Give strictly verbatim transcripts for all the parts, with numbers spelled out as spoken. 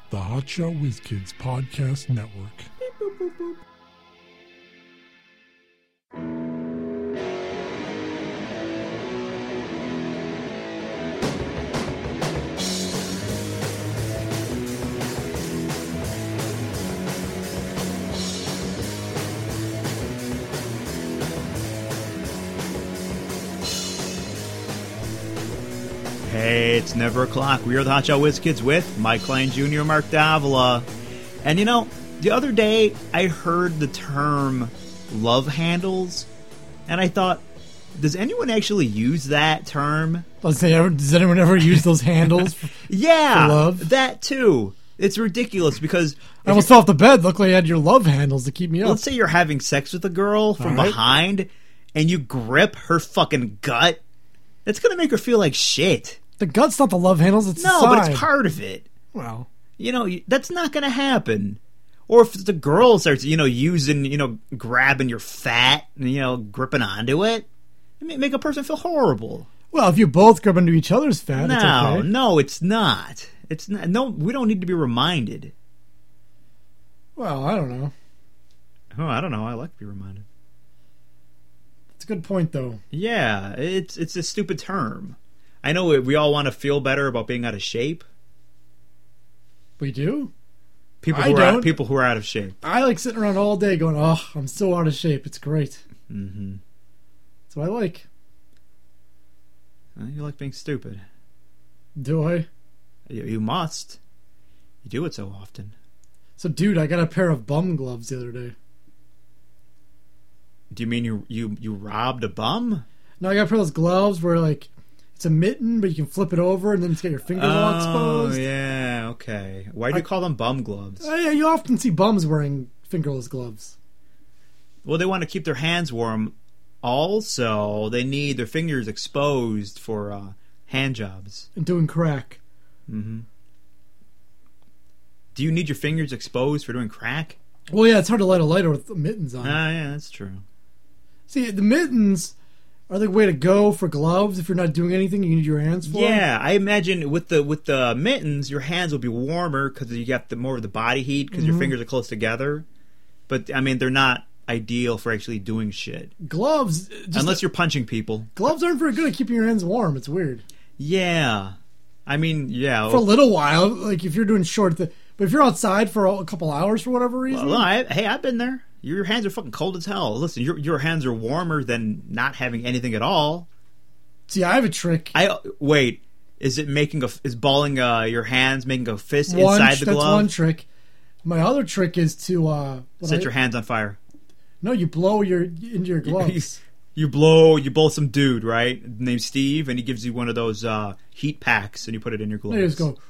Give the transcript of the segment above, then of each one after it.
the Hotshot Whiz Kids Podcast Network. Beep, boop, boop, boop. Hey, it's Never O'Clock. We are the Hotshot Whiz Kids with Mike Klein Junior and Mark Davila. And you know, the other day I heard the term love handles, and I thought, does anyone actually use that term? Let's say, does anyone ever use those handles? For, yeah, for love? That too. It's ridiculous because I almost fell off the bed. Luckily, I had your love handles to keep me up. Let's say you're having sex with a girl from right. behind, and you grip her fucking gut. That's gonna make her feel like shit. The gut's not the love handles. It's no, the side. but it's part of it. Well, you know, that's not going to happen. Or if the girl starts, you know, using, you know, grabbing your fat and, you know, gripping onto it, it may make a person feel horrible. Well, if you both grab into each other's fat, no, it's okay. No, it's not. It's not. No, we don't need to be reminded. Well, I don't know. Oh, I don't know. I like to be reminded. It's a good point, though. Yeah, it's it's a stupid term. I know we all want to feel better about being out of shape. We do? People I who are don't. Out, people who are out of shape. I like sitting around all day going, oh, I'm so out of shape. It's great. Mm-hmm. That's what I like. Well, you like being stupid. Do I? You, you must. You do it so often. So, dude, I got a pair of bum gloves the other day. Do you mean you you, you robbed a bum? No, I got a pair of those gloves where, like, it's a mitten, but you can flip it over, and then it's got your fingers oh, all exposed. Oh, yeah, okay. Why do you I, call them bum gloves? Uh, yeah, you often see bums wearing fingerless gloves. Well, they want to keep their hands warm. Also, they need their fingers exposed for uh, hand jobs. And doing crack. Mm-hmm. Do you need your fingers exposed for doing crack? Well, yeah, it's hard to light a lighter with the mittens on. Ah, yeah, that's true. See, the mittens are the way to go for gloves. If you're not doing anything, you need your hands for. Yeah, I imagine with the with the mittens, your hands will be warmer because you got the more of the body heat because mm-hmm. your fingers are close together. But I mean, they're not ideal for actually doing shit. Gloves, just unless you're punching people. Gloves aren't very good at keeping your hands warm. It's weird. Yeah, I mean, yeah, for a little while, like if you're doing short, th- but if you're outside for a couple hours for whatever reason. Well, I, hey, I've been there. Your hands are fucking cold as hell. Listen, your your hands are warmer than not having anything at all. See, I have a trick. I wait. Is it making a is balling uh, your hands making a fist one, inside the that's glove? That's one trick. My other trick is to uh, set I, your hands on fire. No, you blow your into your gloves. You, you blow you blow some dude, right? Named Steve, and he gives you one of those uh, heat packs, and you put it in your gloves. You just go,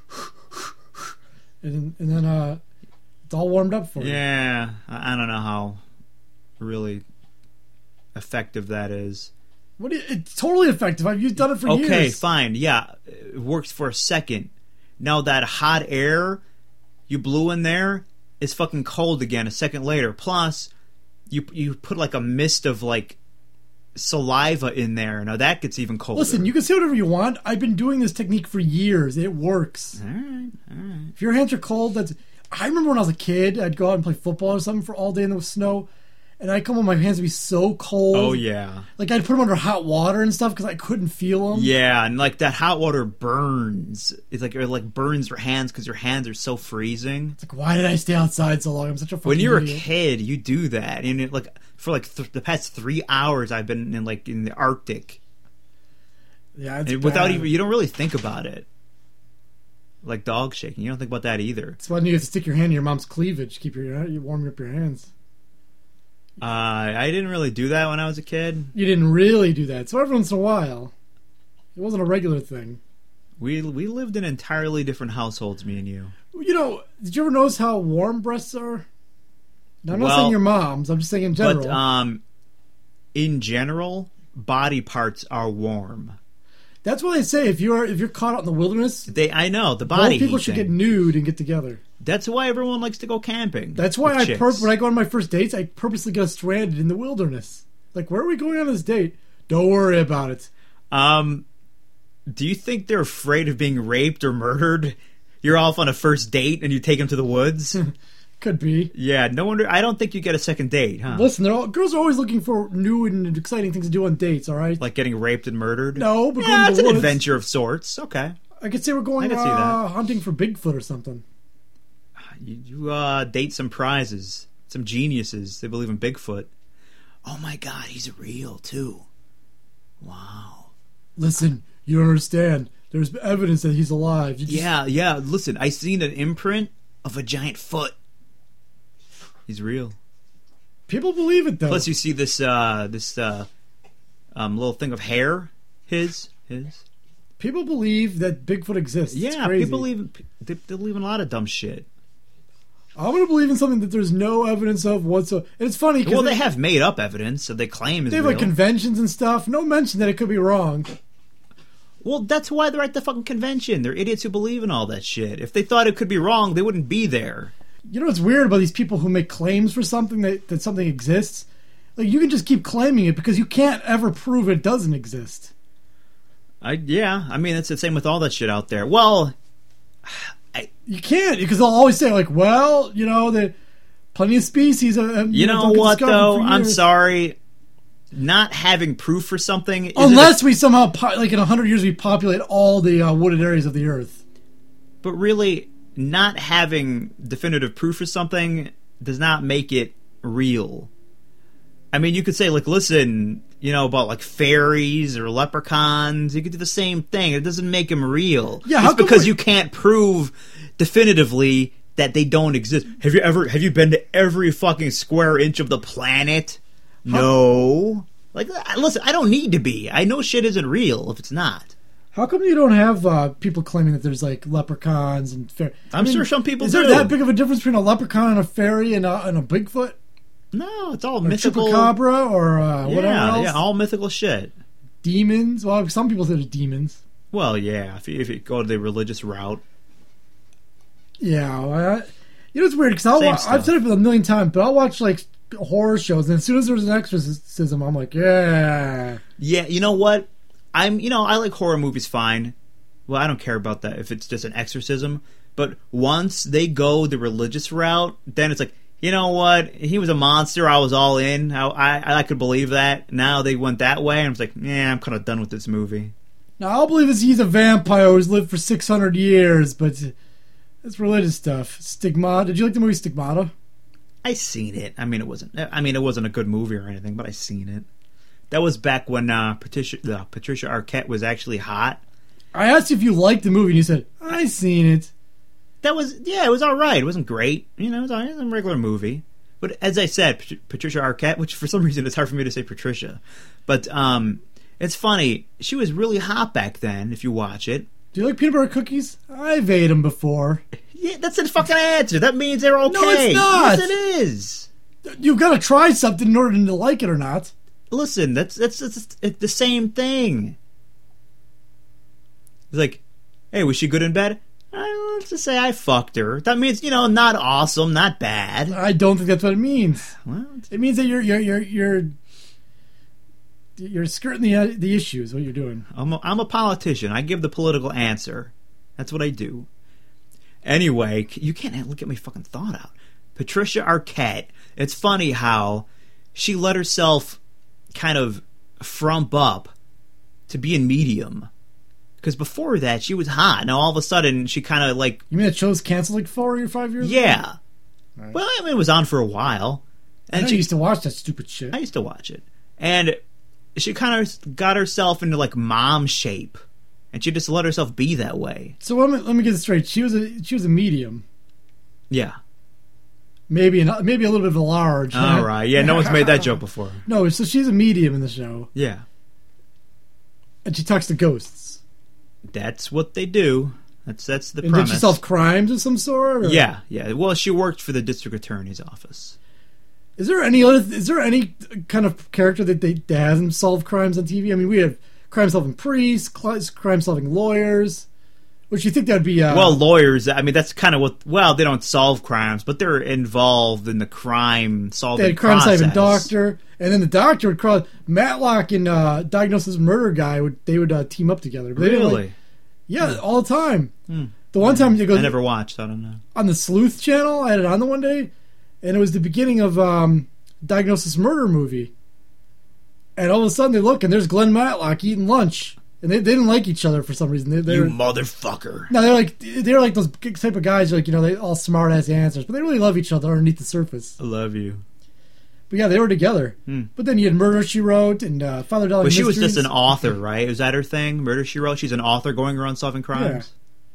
and then, and then uh, it's all warmed up for you. Yeah, I, I don't know how really effective that is. What? Do you, it's totally effective. I've used done it for okay, years. Okay, fine. Yeah, it works for a second. Now that hot air you blew in there is fucking cold again a second later. Plus, you you put like a mist of like saliva in there. Now that gets even colder. Listen, you can say whatever you want. I've been doing this technique for years. It works. All right, all right. If your hands are cold, that's. I remember when I was a kid, I'd go out and play football or something for all day in the snow, and I'd come home, my hands would be so cold. Oh yeah, like I'd put them under hot water and stuff because I couldn't feel them. Yeah, and like that hot water burns. It's like it like burns your hands because your hands are so freezing. It's like, why did I stay outside so long? I'm such a fucking When you're idiot. a kid, you do that, and it, like for like th- the past three hours, I've been in like in the Arctic. Yeah, it's and without even you don't really think about it. Like dog shaking, you don't think about that either. It's when you have to stick your hand in your mom's cleavage, keep your you warming up your hands. Uh, I didn't really do that when I was a kid. You didn't really do that, so every once in a while, it wasn't a regular thing. We we lived in entirely different households, me and you. You know, did you ever notice how warm breasts are? Now, I'm not well, saying your mom's. I'm just saying in general. But um, in general, body parts are warm. That's what they say. If you're if you're caught out in the wilderness, they I know the body. Both people heat should thing. get nude and get together. That's why everyone likes to go camping. That's why I chicks. pur- when I go on my first dates, I purposely get stranded in the wilderness. Like, where are we going on this date? Don't worry about it. Um, do you think they're afraid of being raped or murdered? you're off on a first date and you take him to the woods. Could be. Yeah, no wonder. I don't think you get a second date, huh? Listen, they're all, girls are always looking for new and exciting things to do on dates. All right. Like getting raped and murdered. No, but yeah, going to it's the an woods. adventure of sorts. Okay, I could say we're going I can see uh, that. hunting for Bigfoot or something. you, you uh, date some prizes, some geniuses. They believe in Bigfoot. Oh my God, he's real too. Wow. Listen, you don't understand. There's evidence that he's alive. You just, Yeah, yeah. Listen, I seen an imprint of a giant foot. He's real. People believe it though. Plus, you see this uh, this uh, um, little thing of hair. His, his. People believe that Bigfoot exists. It's Yeah, crazy. people believe they, they believe in a lot of dumb shit. I'm going to believe in something that there's no evidence of whatsoever. And it's funny because Well, they have made up evidence, so they claim is they have real. like conventions and stuff. No mention that it could be wrong. Well, that's why they're at the fucking convention. They're idiots who believe in all that shit. If they thought it could be wrong, they wouldn't be there. You know what's weird about these people who make claims for something that, that something exists? Like you can just keep claiming it because you can't ever prove it doesn't exist. I yeah, I mean it's the same with all that shit out there. Well, I, You can't because they'll always say like, well, you know, the plenty of species. Have, have, you know don't get what discovered though? for I'm years. sorry. Not having proof for something, is Unless we somehow, po- like in a hundred years, we populate all the uh, wooded areas of the earth. but really, not having definitive proof for something does not make it real. I mean, you could say, like, listen, you know, about, like, fairies or leprechauns. You could do the same thing. It doesn't make them real. Yeah, how It's come because we- you can't prove definitively that they don't exist. Have you ever, have you been to every fucking square inch of the planet? No. Like, listen, I don't need to be. I know shit isn't real if it's not. How come you don't have uh, people claiming that there's like leprechauns and fairies? I'm sure some people Is do. there that big of a difference between a leprechaun and a fairy and a, and a Bigfoot? No, it's all Or mythical. chupacabra or uh, Yeah, whatever else? yeah, all mythical shit. Demons? Well, some people say there's demons. Well, yeah, if you, if you go the religious route. Yeah. Well, I, you know, it's weird because I'll Same wa- stuff. I've said it a million times, but I'll watch like horror shows, and as soon as there's an exorcism, I'm like, yeah. Yeah, you know what? I'm, you know, I like horror movies fine. Well, I don't care about that if it's just an exorcism. But once they go the religious route, then it's like, you know what? He was a monster. I was all in. I I, I could believe that. Now they went that way, and I was like, yeah, I'm kind of done with this movie. Now, I'll believe it's, he's a vampire who's lived for six hundred years, but it's religious stuff. Stigmata. Did you like the movie Stigmata? I seen it. I mean, it wasn't. I mean, it wasn't a good movie or anything, but I seen it. That was back when uh, Patricia uh, Patricia Arquette was actually hot. I asked you if you liked the movie, and you said, I seen it. That was, yeah, it was all right. It wasn't great. You know, it was, all right. It was a regular movie. But as I said, Pat- Patricia Arquette, which for some reason it's hard for me to say Patricia. But um, it's funny. She was really hot back then, if you watch it. Do you like peanut butter cookies? I've ate them before. Yeah, that's the fucking answer. That means they're okay. No, it's not. Yes, it is. You've got to try something in order to like it or not. Listen, that's that's, that's it's the same thing. It's like, hey, was she good in bed? Uh, let's just say I fucked her. That means, you know, not awesome, not bad. I don't think that's what it means. Well, it's- It means that you're you're you're you're, you're skirting the uh, the issues. What you're doing. I'm a, I'm a politician. I give the political answer. That's what I do. Anyway, you can't look at my fucking thought out. Patricia Arquette. It's funny how she let herself kind of frump up to be in medium. Because before that, she was hot. Now all of a sudden, she kind of like, You mean that show's canceled like four or five years ago? yeah. Right. Well, I mean, it was on for a while, I and know she you used to watch that stupid shit. I used to watch it, and she kind of got herself into like mom shape, and she just let herself be that way. So let me, let me get this straight. She was a she was a medium, Yeah. maybe an, maybe a little bit of a large. All right. Yeah. No one's made that joke before. No, so she's a medium in the show, Yeah. and she talks to ghosts. That's what they do. That's that's the And premise. did she solve crimes of some sort? Or? Yeah. Yeah. Well, she worked for the district attorney's office. Is there any other? Is there any kind of character that they that hasn't solved crimes on T V? I mean, we have crime-solving priests, crime-solving lawyers. Which you think that would be? Uh, Well, lawyers. I mean, that's kind of what. Well, they don't solve crimes, but they're involved in the crime solving they had process. crime-solving doctor, and then the doctor would cross Matlock and uh, Diagnosis Murder guy. Would they would uh, team up together? But they didn't, like- Really? yeah, all the time. Hmm. The one time it goes I never watched. I don't know. on the Sleuth channel. I had it on the one day, and it was the beginning of um, Diagnosis Murder movie. And all of a sudden they look, and there's Glenn Matlock eating lunch, and they, they didn't like each other for some reason. They, they You were, motherfucker. no, they're like they're like those type of guys, like you know, they all smart ass answers, but they really love each other underneath the surface. I love you. But yeah, they were together. Hmm. But then you had Murder She Wrote and uh, Father Dollar. But she was Mysteries. just an author, right? Was that her thing? Murder, She Wrote? She's an author going around solving crimes?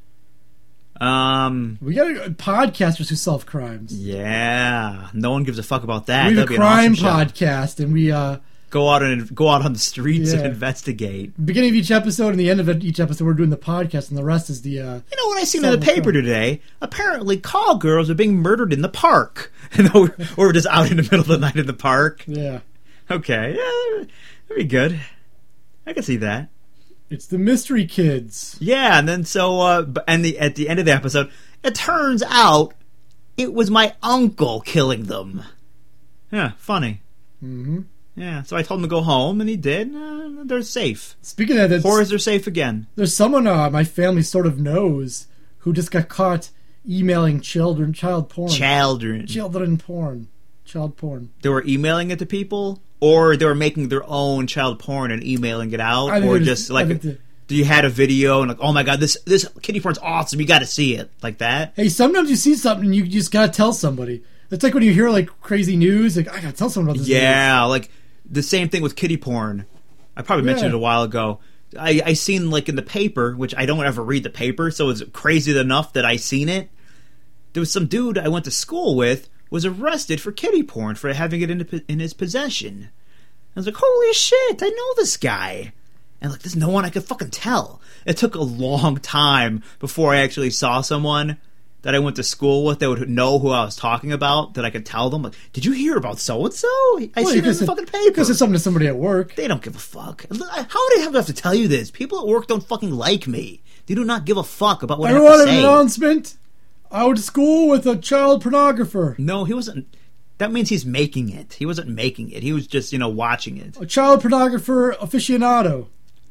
Um, We got uh, podcasters who solve crimes. yeah. No one gives a fuck about that. We have That'd a be an crime awesome show. podcast, and we uh, Go out and go out on the streets and Yeah. investigate. beginning of each episode and the end of it, each episode, we're doing the podcast, and the rest is the. Uh, You know what I seen in the Solving paper crime. today? Apparently, call girls are being murdered in the park. You know, or we're just out in the middle of the night in the park. yeah, Okay, yeah, that'd be good. I can see that. it's the Mystery Kids. Yeah, and then so, uh, b- and the at the end of the episode, it turns out it was my uncle killing them. Yeah, funny. Mm-hmm. Yeah, so I told him to go home, and he did. Uh, they're safe. Speaking of that, Whores are safe again. there's someone uh, my family sort of knows who just got caught emailing children, child porn, Children. children porn, child porn. They were emailing it to people, or they were making their own child porn and emailing it out, I think or they just I like think they- do you had a video and like, oh my god, this this kitty porn's awesome, you got to see it, like that. Hey, sometimes you see something and you just gotta tell somebody. It's like when you hear like crazy news, like I gotta tell someone about this. Yeah, like the same thing with kitty porn. I probably mentioned Yeah. it a while ago. I, I seen like in the paper, which I don't ever read the paper, so it's crazy enough that I seen it. There was some dude I went to school with was arrested for kitty porn for having it in, in his possession. I was like, holy shit, I know this guy. And like, there's no one I could fucking tell. It took a long time before I actually saw someone that I went to school with that would know who I was talking about, that I could tell them, like, did you hear about so-and-so? I Well, see it in because the it- fucking paper. Because it's something to somebody at work. They don't give a fuck. How do they have to tell you this? People at work don't fucking like me. They do not give a fuck about what I have Everyone, to an say. announcement. I went to school with a child pornographer. No, he wasn't. That means he's making it. He wasn't making it. He was just, you know, watching it. A child pornographer aficionado.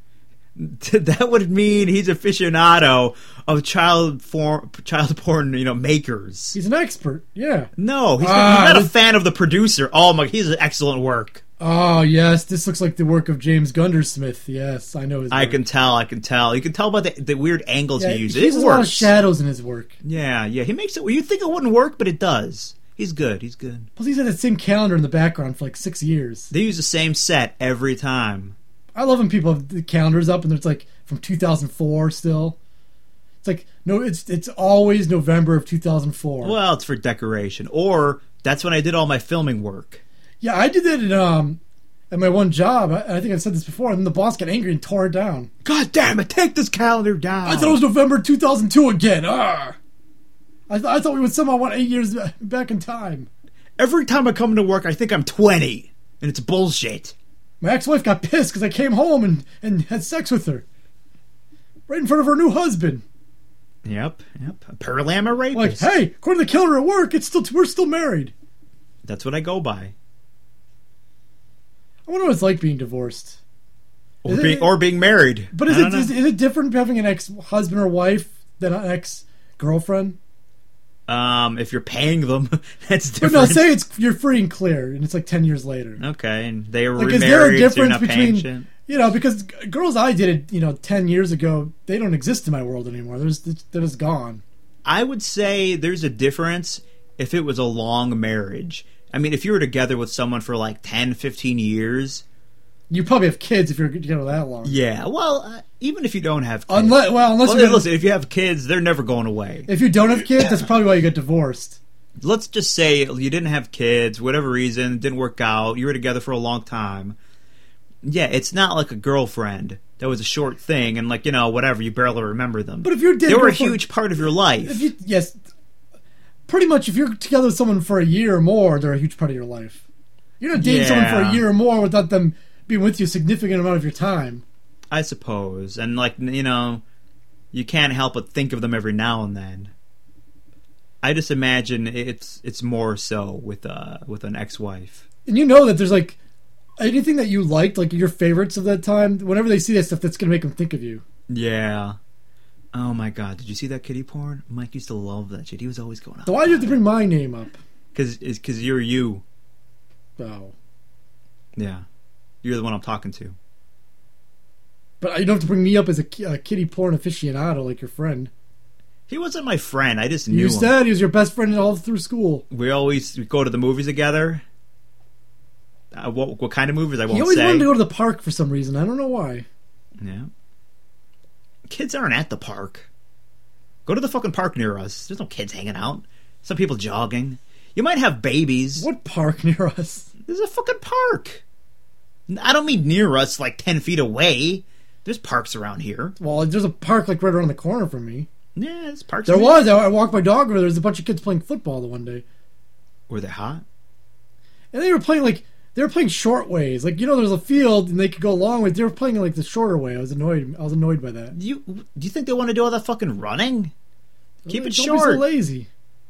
That would mean he's aficionado of child form, child porn, you know, makers. He's an expert. Yeah. No, he's, Ah, not, he's not a this- fan of the producer. Oh my, he's excellent work. Oh yes, this looks like the work of James Gundersmith. Yes, I know his. I work. can tell. I can tell. You can tell by the, the weird angles Yeah, he uses. he uses It a lot of works. shadows in his work. Yeah, yeah. He makes it. You think it wouldn't work, but it does. He's good. He's good. Plus, he's had that same calendar in the background for like six years. They use the same set every time. I love when people have the calendars up and it's like from two thousand four still. It's like no, it's it's always November of two thousand four. Well, it's for decoration, or that's when I did all my filming work. Yeah, I did that in, um, at my one job. I, I think I've said this before, and then the boss got angry and tore it down. God damn it! Take this calendar down. I thought it was November two thousand two again. Ah! I, th- I thought we would somehow want eight years back in time. Every time I come to work, I think I'm twenty, and it's bullshit. My ex-wife got pissed because I came home and, and had sex with her. Right in front of her new husband. Yep, yep. Apparently, I'm a Like, rapist. hey, according to the calendar at work, it's still we're still married. That's what I go by. I wonder what it's like being divorced. Or Is it- being or being married. But is I it don't know. is, is it different having an ex-husband or wife than an ex-girlfriend? Um, if you're paying them, that's But different. no, say it's you're free and clear, and it's like ten years later. Okay, and they were Like, is there a remarried, so you're difference not paying between shit. you know because g- girls I dated you know ten years ago they don't exist in my world anymore. There's they're just gone. I would say there's a difference if it was a long marriage. I mean, if you were together with someone for like ten, fifteen years, You probably have kids if you're together that long. yeah, well, uh, even if you don't have kids. Unless well unless Well, you're gonna- listen, if you have kids, they're never going away. if you don't have kids, that's probably why you get divorced. Let's just say you didn't have kids, whatever reason, it didn't work out, you were together for a long time. Yeah, it's not like a girlfriend that was a short thing and like, you know, whatever, you barely remember them. But if you're dating they were a girlfriend- huge part of your life. If you yes, pretty much if you're together with someone for a year or more, they're a huge part of your life. You're not dating someone for Yeah. a year or more without them being with you a significant amount of your time. I suppose. And like, you know, you can't help but think of them every now and then. I just imagine it's it's more so with uh with an ex-wife. And you know that there's like anything that you liked, like your favorites of that time. Whenever they see that stuff, that's gonna make them think of you. Yeah. Oh my god, did you see that kiddie porn? Mike used to love that shit. He was always going out. So why do you have to bring my name up? Because because you're you. Oh. Yeah. You're the one I'm talking to. But you don't have to bring me up as a, ki- a kiddie porn aficionado like your friend. He wasn't my friend. I just knew You him. said he was your best friend all through school. We always we go to the movies together. Uh, what what kind of movies? I won't He always say. wanted to go to the park for some reason. I don't know why. Yeah. Kids aren't at the park. Go to the fucking park near us. There's no kids hanging out. Some people jogging. You might have babies. What park near us? There's a fucking park. I don't mean near us, like ten feet away. There's parks around here. Well, there's a park like right around the corner from me. Yeah, there's parks. There near- was. I I walked my dog over there. There's a bunch of kids playing football the one day. Were they hot? And they were playing like, they were playing short ways. Like, you know, there's a field and they could go long ways. They were playing like the shorter way. I was annoyed. I was annoyed by that. Do you do you think they want to do all that fucking running? Keep it Don't short. be so lazy.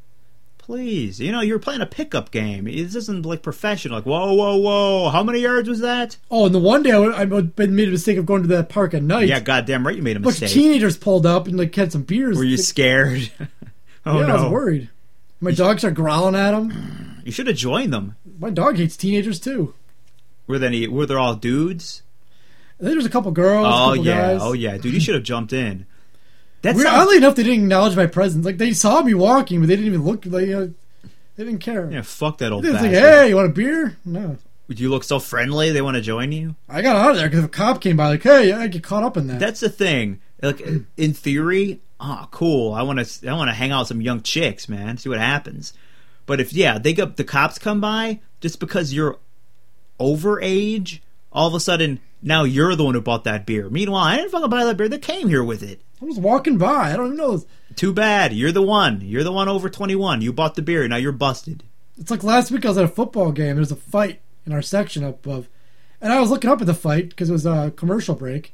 Please. You know, you're playing a pickup game. This isn't like professional. Like, whoa, whoa, whoa. How many yards was that? Oh, and the one day I, I made a mistake of going to that park at night. Yeah, goddamn right you made a A bunch of mistake. teenagers pulled up and like had some beers. Were you They- scared? Oh, yeah, no. I was worried. My dog started growling at him. You should have joined them. My dog hates teenagers too. Were they any, were they all dudes? I think there's a couple girls. a Oh couple yeah, guys. oh yeah, dude, you should have jumped in. That's Weird, oddly enough, they didn't acknowledge my presence. Like they saw me walking, but they didn't even look. Like, uh, they didn't care. yeah, fuck that old They didn't bastard. think, "Hey, you want a beer?" No. You look so friendly. They want to join you. I got out of there because a cop came by. Like, "Hey, I get caught up in that." That's the thing. Like in theory, oh cool. I want to. I want to hang out with some young chicks, man. See what happens. But if yeah, they got the cops come by just because you're over age. All of a sudden, now you're the one who bought that beer. Meanwhile, I didn't fucking buy that beer. They came here with it. I was walking by. I don't even know. Too bad. You're the one. You're the one over twenty-one. You bought the beer. Now you're busted. It's like last week I was at a football game. There's a fight in our section up above. And I was looking up at the fight because it was a commercial break.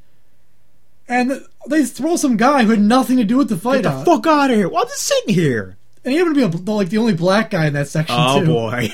And they throw some guy who had nothing to do with the fight Get the out. fuck out of here. Well, I'm just sitting here. And he happened to be a, like the only black guy in that section Oh, too. boy.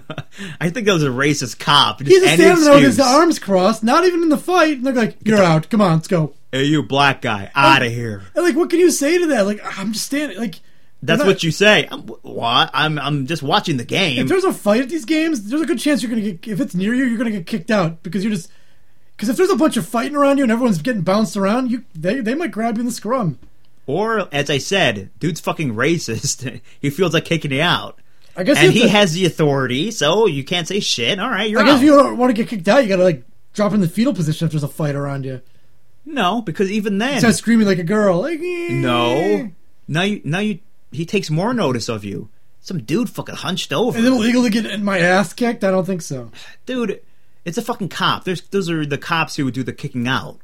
I think that was a racist cop. Just He's just any standing there with his excuse. arms crossed, not even in the fight. And they're like, "You're out. Come on, let's go." Hey, you black guy. Out of here. And like, what can you say to that? Like, I'm just standing. Like, That's not- what you say. I'm, what? I'm, I'm just watching the game. if there's a fight at these games, there's a good chance you're gonna get. If it's near you, you're gonna get kicked out because you're just. Because if there's a bunch of fighting around you and everyone's getting bounced around, you they they might grab you in the scrum. Or, as I said, dude's fucking racist. He feels like kicking you out. I guess. And you he have to- has the authority, so you can't say shit. All right, you're I guess out. if you don't want to get kicked out, you gotta like drop in the fetal position if there's a fight around you. No, because even then... Start screaming like a girl. Like, "Eh." No. Now you, now you, he takes more notice of you. Some dude fucking hunched over. Is it illegal to get my ass kicked? I don't think so. Dude, it's a fucking cop. There's, those are the cops who would do the kicking out.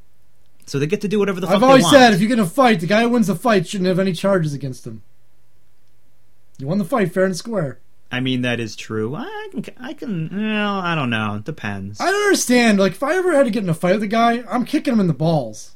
So they get to do whatever the fuck I've they always want. said if you get in a fight, the guy who wins the fight shouldn't have any charges against him. You won the fight fair and square. I mean, that is true. I can, I can, well, I don't know. It depends. I don't understand. Like, if I ever had to get in a fight with a guy, I'm kicking him in the balls.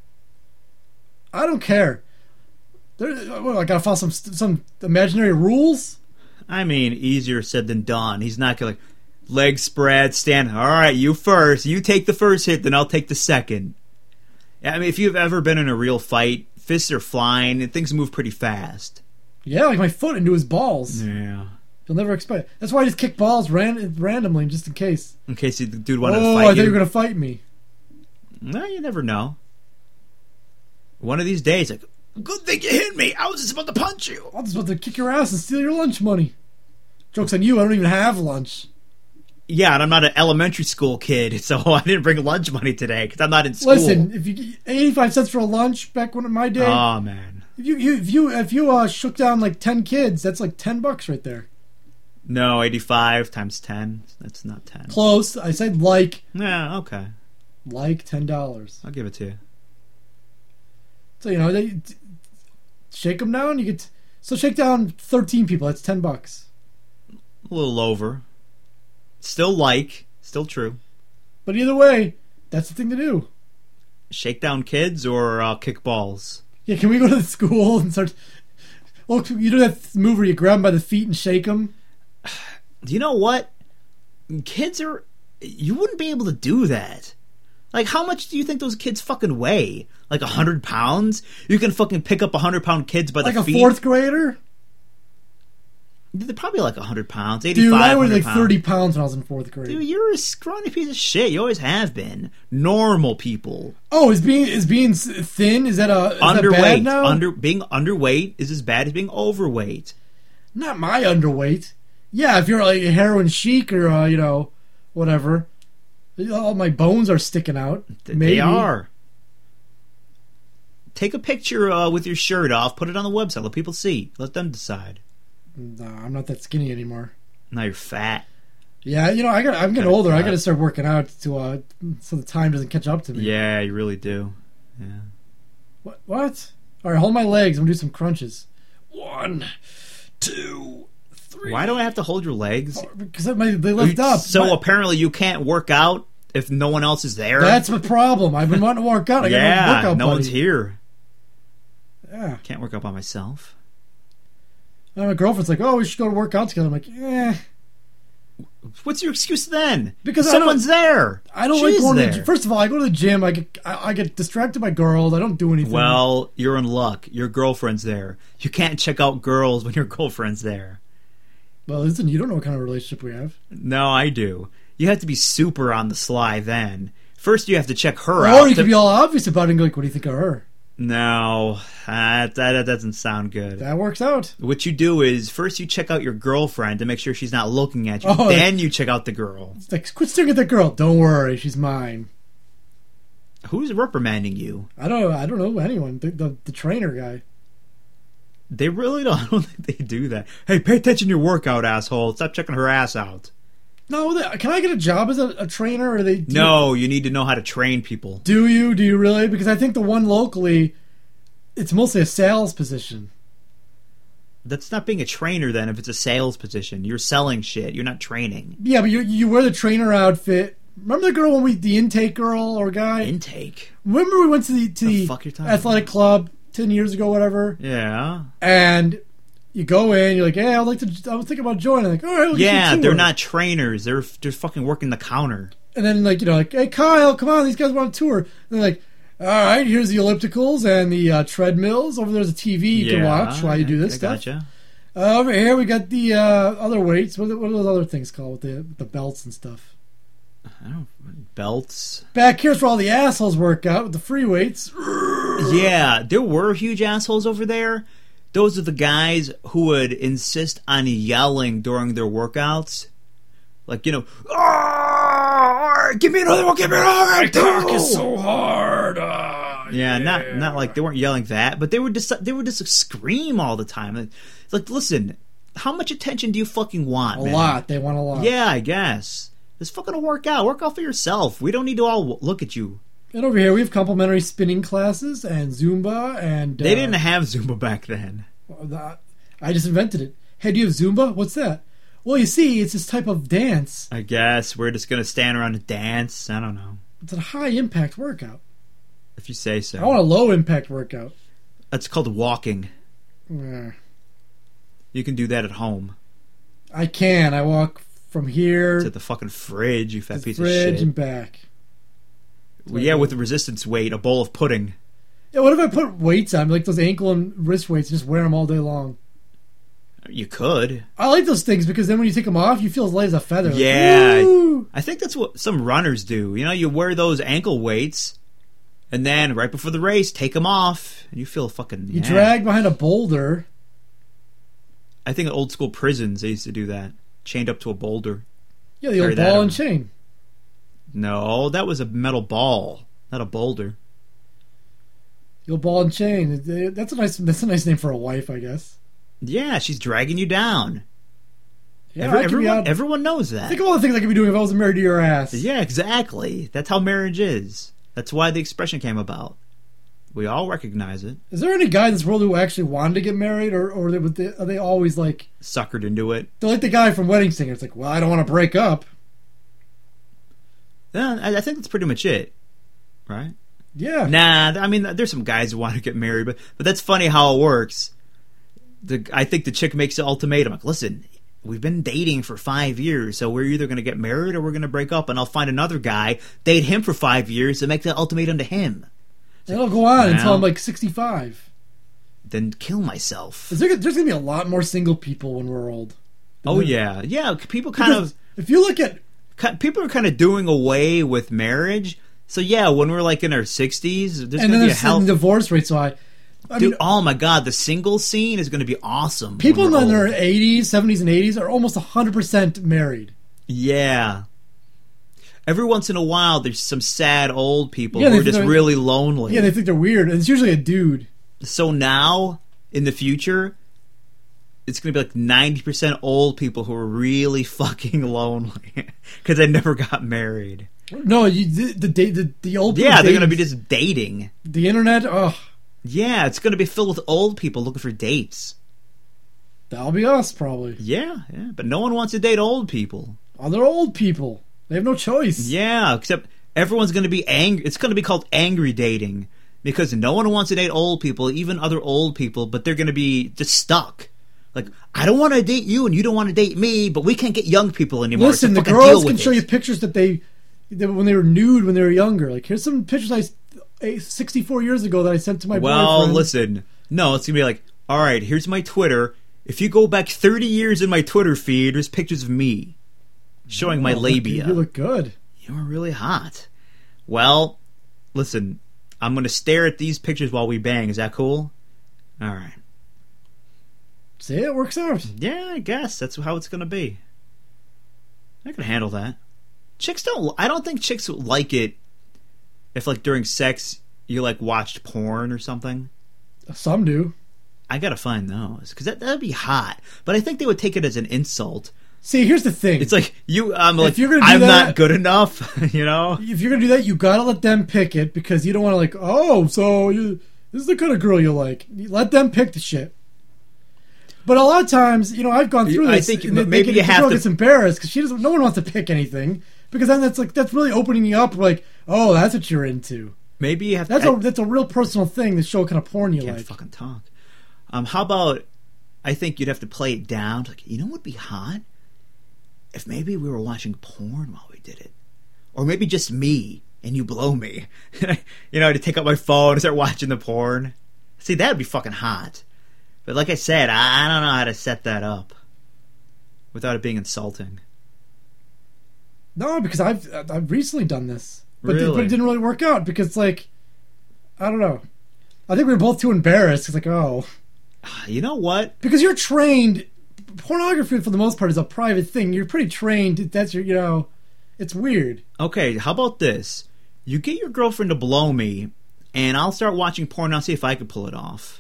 I don't care. There, what, I gotta follow some some imaginary rules. I mean, easier said than done. He's not gonna, like, legs spread, stand, all right, you first. You take the first hit, then I'll take the second. I mean, if you've ever been in a real fight, fists are flying, and things move pretty fast. Yeah, like my foot into his balls. Yeah. You'll never expect. That's why I just kick balls ran- randomly, just in case. In case the dude wanted Oh, to I fight thought you. you were gonna fight me. No, you never know. One of these days, like, good thing you hit me. I was just about to punch you. I was about to kick your ass and steal your lunch money. Joke's on you. I don't even have lunch. Yeah, and I'm not an elementary school kid, so I didn't bring lunch money today because I'm not in school. Listen, if you get eighty-five cents for a lunch back when in my day, Oh, man. if you, you if you if you uh, shook down like ten kids, that's like ten bucks right there. No, eighty-five times ten. That's not ten. Close. I said like Yeah, okay. like ten dollars. I'll give it to you. So you know they shake them down. You get so shake down thirteen people. That's ten bucks. A little over. Still like. Still true. But either way, that's the thing to do. Shake down kids or uh, kick balls? Yeah, can we go to the school and start? Well, you do that move where you grab them by the feet and shake them. Do you know what? Kids are... You wouldn't be able to do that. Like, how much do you think those kids fucking weigh? Like a hundred pounds? You can fucking pick up a hundred pound kids by the like a feet. fourth grader? They're probably like a hundred pounds, Dude, eighty-five. I was like pounds. thirty pounds when I was in fourth grade. Dude, you're a scrawny piece of shit. You always have been. Normal people. Oh, is being is being s- thin? Is that a is underweight. That bad now? Under being underweight is as bad as being overweight. Not my underweight. Yeah, if you're like a heroin chic or uh, you know, whatever. All my bones are sticking out. Th- Maybe. They are. Take a picture uh, with your shirt off. Put it on the website. Let people see. Let them decide. No, I'm not that skinny anymore. Now you're fat. Yeah, you know, I got. I'm getting Gotta older. I cut. got to start working out to uh, so the time doesn't catch up to me. Yeah, you really do. Yeah. What? What? All right, hold my legs. I'm gonna do some crunches. One, two, three. Why do I have to hold your legs? Because they they lift up. So My- apparently you can't work out if no one else is there. that's the problem. I've been wanting to work out. I got yeah, no workout no buddy. one's here. Yeah. Can't work out by myself. And my girlfriend's like, "Oh, we should go to work out together." I'm like, "Eh." What's your excuse then? Because I someone's don't- there. I don't She's like going there. to the gym. First of all, I go to the gym. I get I, I get distracted by girls. I don't do anything. Well, you're in luck. Your girlfriend's there. You can't check out girls when your girlfriend's there. well, listen, you don't know what kind of relationship we have. No, I do. You have to be super on the sly then. First, you have to check her Or out. you to- could be all obvious about it and go like, "What do you think of her?" No, that, that, that doesn't sound good. That works out. What you do is, first you check out your girlfriend to make sure she's not looking at you. Oh, then you check out the girl. It's like, quit staring at that girl. Don't worry, she's mine. Who's reprimanding you? I don't. I don't know anyone. The the, the trainer guy. They really don't, I don't think they do that. Hey, pay attention to your workout, asshole. Stop checking her ass out. No, they, can I get a job as a, a trainer? Or they do No, you need to know how to train people. Do you? Do you really? Because I think the one locally, it's mostly a sales position. That's not being a trainer then if it's a sales position. You're selling shit. You're not training. Yeah, but you you wear the trainer outfit. Remember the girl when we the intake girl or guy? Intake. Remember we went to the to The the, fuck you're talking athletic club ten years ago, whatever. Yeah. And you go in, you're like, "Hey, I'd like to. I was thinking about joining." Like, all right, we'll get you a Yeah, tour. they're not trainers. They're they're fucking working the counter. And then like you know, like, "Hey, Kyle, come on, these guys want a tour." And they're like, "All right, here's the ellipticals and the uh, treadmills. Over there's a T V you yeah, can watch while you do this I stuff." Gotcha. Uh, over here we got the uh, other weights. What are, what are those other things called with the with the belts and stuff? I don't belts. Back here's where all the assholes work out with the free weights. Yeah, there were huge assholes over there. Those are the guys who would insist on yelling during their workouts. Like, you know, "Ah, give me another one, give me another one. Cock is so hard. Uh, Yeah, not not like they weren't yelling that, but they would just they would just scream all the time. It's like, listen, how much attention do you fucking want? a man? lot. They want a lot. Yeah, I guess. Just fucking work out. Work out for yourself. We don't need to all look at you. And over here we have complimentary spinning classes and Zumba and. They uh, didn't have Zumba back then. the- I just invented it. Hey, do you have Zumba? What's that? Well, you see, it's this type of dance. I guess we're just gonna stand around and dance. I don't know. It's a high impact workout. If you say so. I want a low impact workout. That's called walking. Eh, You can do that at home. I can. I walk from here To the fucking fridge, you fat to the piece of fridge shit. and back. Well, yeah, with the resistance weight, a bowl of pudding. Yeah, what if I put weights on, like those ankle and wrist weights, and just wear them all day long? You could. I like those things because then when you take them off, you feel as light as a feather. Like, Yeah. woo! I think that's what some runners do. You know, you wear those ankle weights, and then right before the race, take them off, and you feel fucking. You yeah. drag behind a boulder. I think in old school prisons they used to do that, chained up to a boulder. Yeah, the Carry old that ball on. and chain. No, that was a metal ball, not a boulder. The old ball and chain. That's a nice. That's a nice name for a wife, I guess. Yeah, she's dragging you down. Yeah, Every- I could be everyone, out- everyone knows that. Think of all the things I could be doing if I was married to your ass. Yeah, exactly. That's how marriage is. That's why the expression came about. We all recognize it. Is there any guy in this world who actually wanted to get married, or or they, would they, are they always like Suckered into it. they're like the guy from Wedding Singer? It's like, well, I don't want to break up. Yeah, I, I think that's pretty much it. Right? Yeah. Nah, I mean, there's some guys who want to get married, but but that's funny how it works. The I think the chick makes the ultimatum. Like, listen, we've been dating for five years, so we're either going to get married or we're going to break up, and I'll find another guy, date him for five years, and make that ultimatum to him. That'll go on Well, until I'm like sixty-five. Then kill myself. Is there, there's going to be a lot more single people when we're old. Oh, yeah. Yeah, people kind Because of... if you look at... People are kind of doing away with marriage. So, yeah, when we're like in our sixties, there's And going then to be a there's the health... divorce rate so high. I Dude, mean, oh my God, the single scene is going to be awesome. people when we're in their old. eighties, seventies, and eighties are almost one hundred percent married. Yeah. Every once in a while, there's some sad old people Yeah, who they- are just they're- really lonely. Yeah, they think they're weird. And it's usually a dude. So now, in the future, it's going to be like ninety percent old people who are really fucking lonely because they never got married. No, you, the, the, the, the, the old people Yeah, they're dating- going to be just dating. The internet, oh, Yeah, it's going to be filled with old people looking for dates. that'll be us probably. Yeah, yeah, but no one wants to date old people. Oh, they're old people. They have no choice. Yeah, except everyone's going to be angry. It's going to be called angry dating because no one wants to date old people, even other old people, but they're going to be just stuck. Like, I don't want to date you and you don't want to date me, but we can't get young people anymore. Listen, so the fucking girls deal can with show it. you pictures that they, that when they were nude when they were younger. Like, here's some pictures I eh, sixty-four years ago that I sent to my Well, boyfriend. listen. No, it's going to be like, all right, here's my Twitter. If you go back thirty years in my Twitter feed, there's pictures of me showing my Oh, labia. You look good. You're really hot. Well, listen, I'm going to stare at these pictures while we bang. Is that cool? All right. See, it works out. Yeah, I guess that's how it's going to be. I can handle that. Chicks don't... I don't think chicks like it if, like, during sex, you, like, watched porn or something. Some do. I gotta find those, because that, that'd be hot. But I think they would take it as an insult. See, here's the thing. It's like, you, I'm like, you're gonna do I'm that- not good enough, you know? If you're gonna do that, you gotta let them pick it because you don't want to like, oh, so you, this is the kind of girl you like. You let them pick the shit. But a lot of times, you know, I've gone through I this. think and they- maybe they, you the have girl to- gets embarrassed because she doesn't. No one wants to pick anything because then that's like that's really opening you up. Like, oh, that's what you're into. Maybe you have That's to... a that's a real personal thing. To show what kind of porn you I can't like. fucking talk. Um, how about, I think you'd have to play it down. Like, you know what would be hot? If maybe we were watching porn while we did it. Or maybe just me, and you blow me. You know, to take out my phone and start watching the porn. See, that'd be fucking hot. But like I said, I, I don't know how to set that up without it being insulting. No, because I've I've recently done this, but, Really? it, but it didn't really work out because like, I don't know. I think we were both too embarrassed. It's like, oh. You know what? Because you're trained, pornography for the most part is a private thing. You're pretty trained. That's your, you know, it's weird. Okay, how about this? You get your girlfriend to blow me, and I'll start watching porn and I'll see if I can pull it off.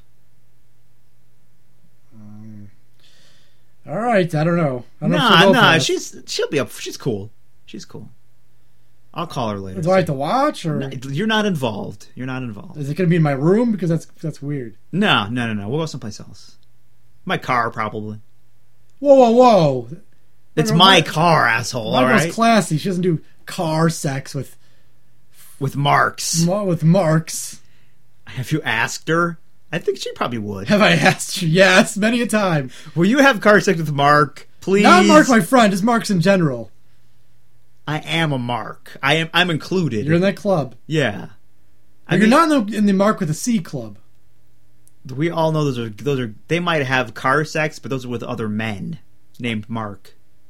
All right, I don't know. I don't know if she'll Nah, go for nah, that. she's she'll be up. She's cool. She's cool. I'll call her later. Do I have to watch, or No, you're not involved. You're not involved. is it going to be in my room? Because that's that's weird. No, no, no, no. We'll go someplace else. My car, probably. Whoa, whoa, whoa! It's My- my my- car, asshole. My All girl's right, classy. She doesn't do car sex with with marks. with marks. Have you asked her? I think she probably would. Have I asked you? Yes, many a time. Will you have car sex with Mark, please? Not Mark, my friend. Just Marks in general. I am a Mark. I am. I'm included. You're in that club. Yeah. I You're mean, not in the, in the Mark with a C club. We all know those are those are. They might have car sex, but those are with other men named Mark.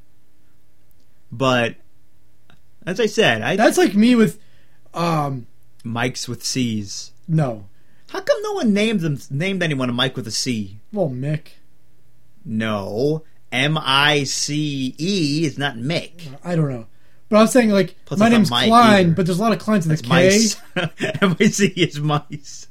But as I said, I That's like me with, um, Mikes with C's. no. How come no one named them named anyone a Mike with a C? Well, Mick. No, M I C E is not Mick. I don't know. But I'm saying, like, Plus my it's not name's Mike Klein, either. but there's a lot of Kleins in the It's K. mice. M I C E is mice.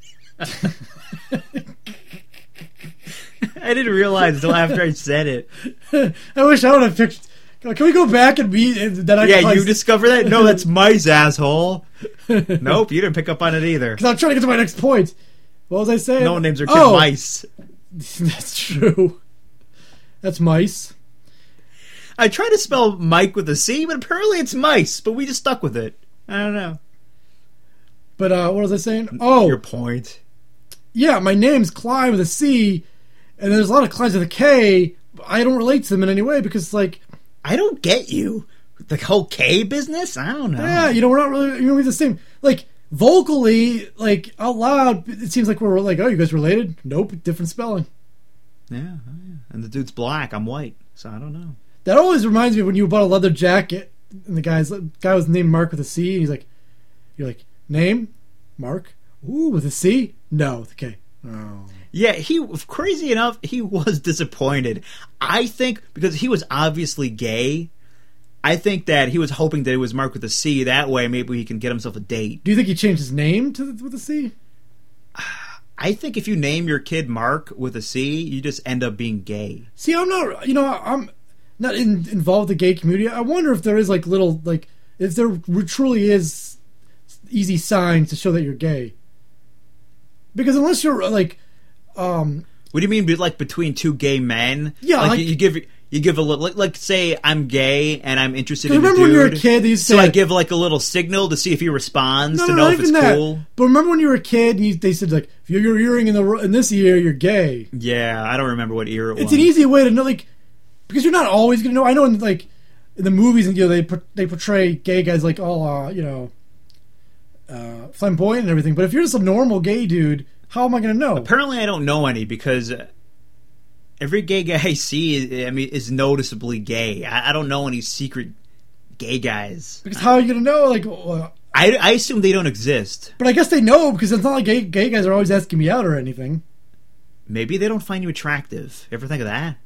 I didn't realize until after I said it. I wish I would have picked. Can we go back and be that? I Yeah, you discovered that? No, that's mice, asshole. Nope, you didn't pick up on it either. Because I'm trying to get to my next point. What was I saying? No one names their kid oh, mice. That's true. That's mice. I tried to spell Mike with a C, but apparently it's mice. But we just stuck with it. I don't know. But uh, what was I saying? Oh, Your point. yeah, my name's Klein with a C, and there's a lot of Kleins with a K. I don't relate to them in any way because, like, I don't get you. The whole K business? I don't know. Yeah, you know, we're not really, you know, we're the same. Like, vocally, like, out loud, it seems like we're like, oh, you guys related? Nope, different spelling. Yeah, oh, yeah. And the dude's black, I'm white, so I don't know. That always reminds me of when you bought a leather jacket, and the guy's guy was named Mark with a C, and he's like, you're like, name? Mark? Ooh, with a C? No, with a K. Oh. Yeah, he, crazy enough, he was disappointed. I think, because he was obviously gay, I think that he was hoping that it was Mark with a C. That way, maybe he can get himself a date. Do you think he changed his name to with a C? I think if you name your kid Mark with a C, you just end up being gay. See, I'm not, you know, I'm not in, involved in the gay community. I wonder if there is, like, little, like, if there truly is easy signs to show that you're gay. Because unless you're, like, um... What do you mean, like, between two gay men? Yeah, like, like you, you give... You give a little, like, like, say I'm gay and I'm interested in a dude. Remember when you were a kid, they used to so say, I give like a little signal to see if he responds no, to no, know not if it's even that. cool. But remember when you were a kid, and you, they said like, if you're earring in the in this year, you're gay. Yeah, I don't remember what ear it it's was. It's an easy way to know, like, because you're not always gonna know. I know in like in the movies, and you know they they portray gay guys like all uh, you know uh, flamboyant and everything. But if you're just a normal gay dude, how am I gonna know? Apparently, I don't know any because. Every gay guy I see, I mean, is noticeably gay. I, I don't know any secret gay guys. Because how are you going to know? Like, well, I, I assume they don't exist. But I guess they know because it's not like gay, gay guys are always asking me out or anything. Maybe they don't find you attractive. You ever think of that?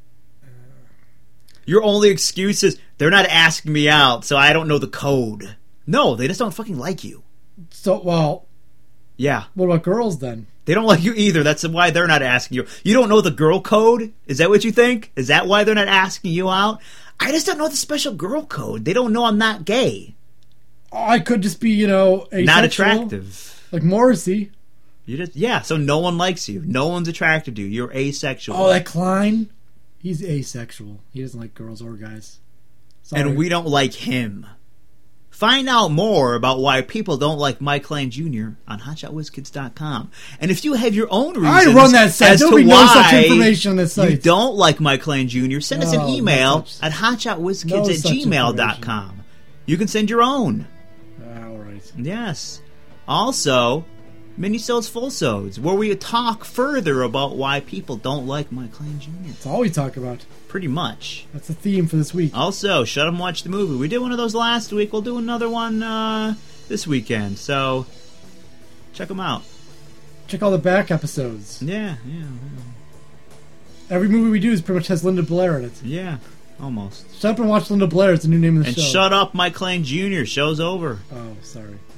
Your only excuse is they're not asking me out, so I don't know the code. No, they just don't fucking like you. So, well, yeah. What about girls then? They don't like you either. That's why they're not asking you. You don't know the girl code? Is that what you think? Is that why they're not asking you out? I just don't know the special girl code. They don't know I'm not gay. I could just be, you know, asexual, not attractive. Like Morrissey. You just yeah. So no one likes you. No one's attracted to you. You're asexual. Oh, that Klein. He's asexual. He doesn't like girls or guys. Sorry. And we don't like him. Find out more about why people don't like Mike Klein Junior on hot shot whiz kids dot com. And if you have your own reasons I run that site. as There'll to be no such why information on this site. you don't like Mike Klein Junior, send us an No, email no such- at hot shot whiz kids no at such gmail dot com. You can send your own. All right. Yes. Also, Minisodes Full-Sodes, where we talk further about why people don't like Mike Klein Junior That's all we talk about. Pretty much. That's the theme for this week. Also, shut 'em watch the movie. We did one of those last week. We'll do another one uh, this weekend. So, check them out. Check all the back episodes. Yeah, yeah, Every movie we do is pretty much has Linda Blair in it. yeah. Almost. Shut up and watch Linda Blair. It's the new name of the And show. shut up, Mike Klein Junior Show's over. Oh, sorry.